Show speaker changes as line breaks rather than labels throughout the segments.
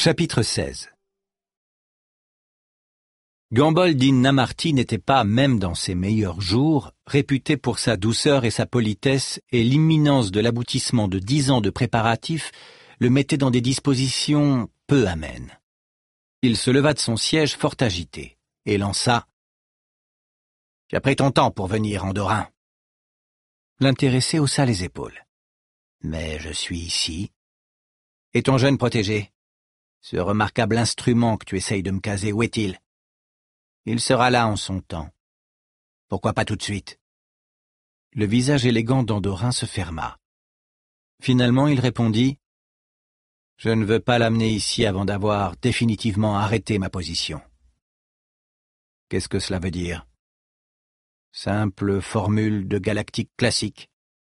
Chapitre 16. Gambol-Din Namarti n'était pas, même dans ses meilleurs jours, réputé pour sa douceur et sa politesse, et l'imminence de l'aboutissement de 10 ans de préparatifs le mettait dans des dispositions peu amènes. Il se leva de son siège fort agité, et lança « J'ai pris ton temps pour venir, Andorin. » L'intéressé haussa les épaules. « Mais je suis ici. »« Et ton jeune protégé ? Ce remarquable instrument que tu essayes de me caser, où est-il ? » ?»« Il sera là en son temps. »« Pourquoi pas tout de suite ?» Le visage élégant d'Andorin se ferma. Finalement, il répondit « Je ne veux pas l'amener ici avant d'avoir définitivement arrêté ma position. » « Qu'est-ce que cela veut dire ? » ?»« Simple formule de galactique classique. »«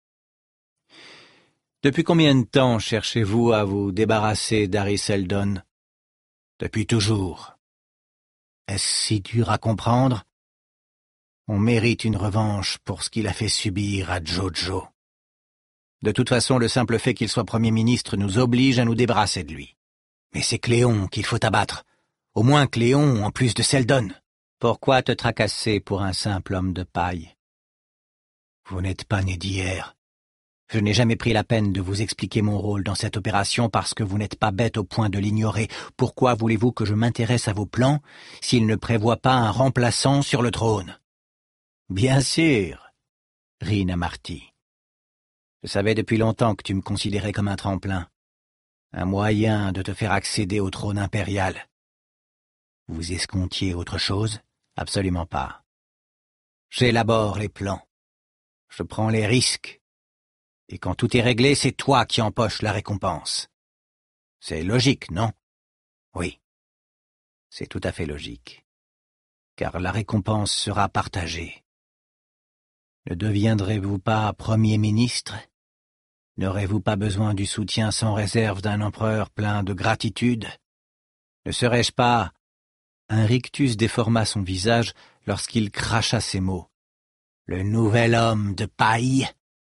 Depuis combien de temps cherchez-vous à vous débarrasser d'Harry Seldon ? » ?»« Depuis toujours. » »« Est-ce si dur à comprendre ? On mérite une revanche pour ce qu'il a fait subir à Jojo. De toute façon, le simple fait qu'il soit Premier ministre nous oblige à nous débarrasser de lui. Mais c'est Cléon qu'il faut abattre. Au moins Cléon en plus de Seldon. Pourquoi te tracasser pour un simple homme de paille ? Vous n'êtes pas né d'hier. Je n'ai jamais pris la peine de vous expliquer mon rôle dans cette opération parce que vous n'êtes pas bête au point de l'ignorer. Pourquoi voulez-vous que je m'intéresse à vos plans s'ils ne prévoient pas un remplaçant sur le trône ? Bien sûr, rit Namarti. Je savais depuis longtemps que tu me considérais comme un tremplin, un moyen de te faire accéder au trône impérial. Vous escomptiez autre chose ? Absolument pas. J'élabore les plans. Je prends les risques. Et quand tout est réglé, c'est toi qui empoches la récompense. C'est logique, non ? Oui. C'est tout à fait logique. Car la récompense sera partagée. Ne deviendrez-vous pas Premier ministre ? N'aurez-vous pas besoin du soutien sans réserve d'un empereur plein de gratitude ? Ne serais-je pas... Un rictus déforma son visage lorsqu'il cracha ces mots. Le nouvel homme de paille ?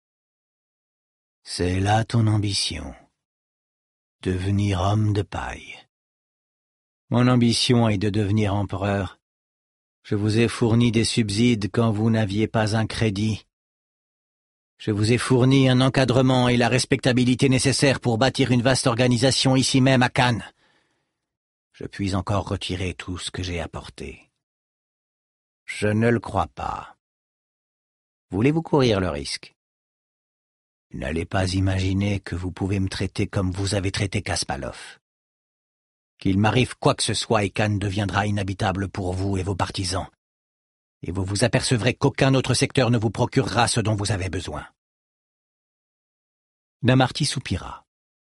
C'est là ton ambition. Devenir homme de paille. Mon ambition est de devenir empereur. Je vous ai fourni des subsides quand vous n'aviez pas un crédit. Je vous ai fourni un encadrement et la respectabilité nécessaires pour bâtir une vaste organisation ici même à Cannes. Je puis encore retirer tout ce que j'ai apporté. Je ne le crois pas. Voulez-vous courir le risque ? N'allez pas imaginer que vous pouvez me traiter comme vous avez traité Kaspalov. Qu'il m'arrive quoi que ce soit et Cannes deviendra inhabitable pour vous et vos partisans. Et vous vous apercevrez qu'aucun autre secteur ne vous procurera ce dont vous avez besoin. Namarti soupira.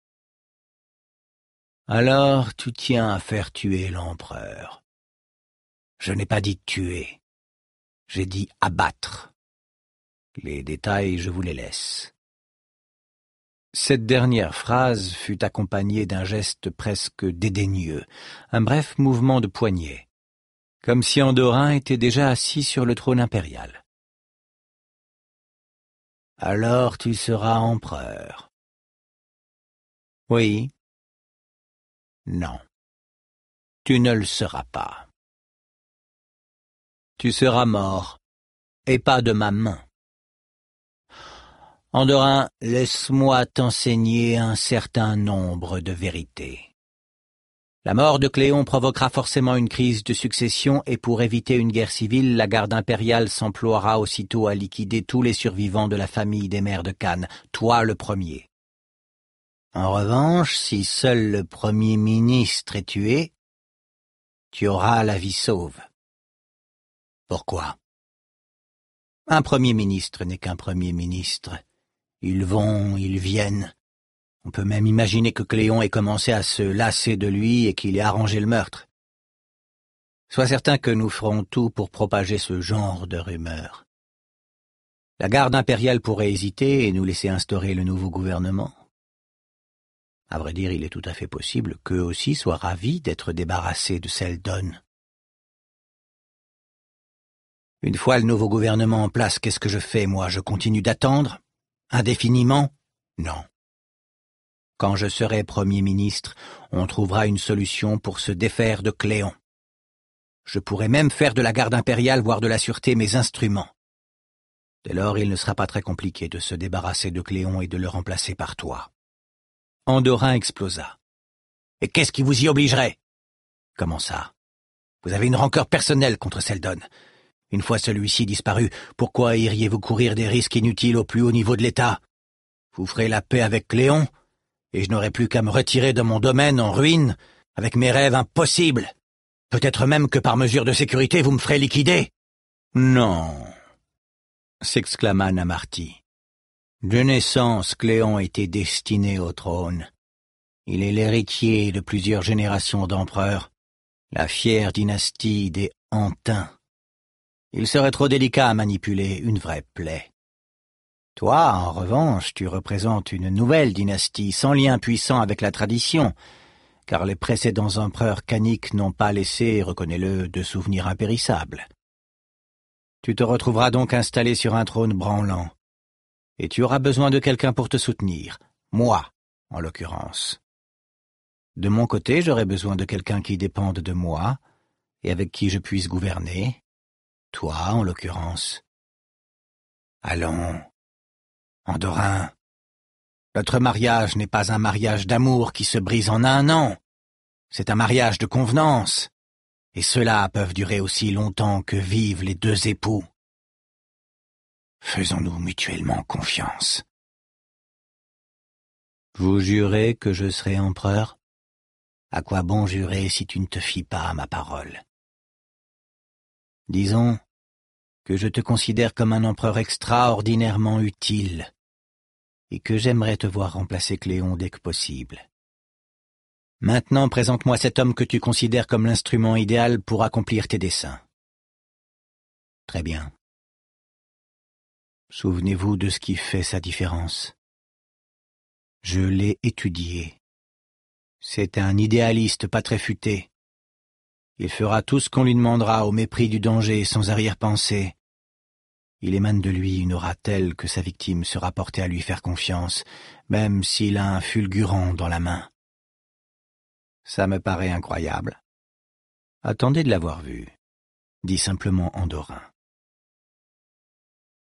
Alors tu tiens à faire tuer l'empereur. Je n'ai pas dit tuer. J'ai dit abattre. Les détails, je vous les laisse. Cette dernière phrase fut accompagnée d'un geste presque dédaigneux, un bref mouvement de poignet, comme si Andorin était déjà assis sur le trône impérial. « Alors tu seras empereur. »« Oui. »« Non. Tu ne le seras pas. Tu seras mort, et pas de ma main. » Andorin, laisse-moi t'enseigner un certain nombre de vérités. La mort de Cléon provoquera forcément une crise de succession et pour éviter une guerre civile, la garde impériale s'emploiera aussitôt à liquider tous les survivants de la famille des mères de Cannes, toi le premier. En revanche, si seul le Premier ministre est tué, tu auras la vie sauve. Pourquoi ? Un Premier ministre n'est qu'un Premier ministre. Ils vont, ils viennent. On peut même imaginer que Cléon ait commencé à se lasser de lui et qu'il ait arrangé le meurtre. Sois certain que nous ferons tout pour propager ce genre de rumeurs. La garde impériale pourrait hésiter et nous laisser instaurer le nouveau gouvernement. À vrai dire, il est tout à fait possible qu'eux aussi soient ravis d'être débarrassés de Seldon. Une fois le nouveau gouvernement en place, qu'est-ce que je fais, moi ? Je continue d'attendre ? Indéfiniment ? Non. Quand je serai Premier ministre, on trouvera une solution pour se défaire de Cléon. Je pourrai même faire de la garde impériale, voire de la sûreté, mes instruments. Dès lors, il ne sera pas très compliqué de se débarrasser de Cléon et de le remplacer par toi. » Andorin explosa. « Et qu'est-ce qui vous y obligerait ?»« Comment ça? Vous avez une rancœur personnelle contre Seldon. Une fois celui-ci disparu, pourquoi iriez-vous courir des risques inutiles au plus haut niveau de l'État? Vous ferez la paix avec Cléon, et je n'aurai plus qu'à me retirer de mon domaine en ruine, avec mes rêves impossibles. Peut-être même que par mesure de sécurité, vous me ferez liquider. »« Non, » s'exclama Namarty. « De naissance, Cléon était destiné au trône. Il est l'héritier de plusieurs générations d'empereurs, la fière dynastie des Antins. Il serait trop délicat à manipuler, une vraie plaie. Toi, en revanche, tu représentes une nouvelle dynastie, sans lien puissant avec la tradition, car les précédents empereurs caniques n'ont pas laissé, reconnais-le, de souvenirs impérissables. Tu te retrouveras donc installé sur un trône branlant, et tu auras besoin de quelqu'un pour te soutenir, moi, en l'occurrence. De mon côté, j'aurai besoin de quelqu'un qui dépende de moi, et avec qui je puisse gouverner, toi, en l'occurrence. Allons, Andorin, notre mariage n'est pas un mariage d'amour qui se brise en un an, c'est un mariage de convenance, et ceux-là peuvent durer aussi longtemps que vivent les deux époux. Faisons-nous mutuellement confiance. Vous jurez que je serai empereur? À quoi bon jurer si tu ne te fies pas à ma parole? Disons que je te considère comme un empereur extraordinairement utile, et que j'aimerais te voir remplacer Cléon dès que possible. Maintenant, présente-moi cet homme que tu considères comme l'instrument idéal pour accomplir tes desseins. Très bien. Souvenez-vous de ce qui fait sa différence. Je l'ai étudié. C'est un idéaliste pas très futé. Il fera tout ce qu'on lui demandera au mépris du danger, sans arrière-pensée. Il émane de lui une aura telle que sa victime sera portée à lui faire confiance, même s'il a un fulgurant dans la main. Ça me paraît incroyable. Attendez de l'avoir vu, dit simplement Andorin.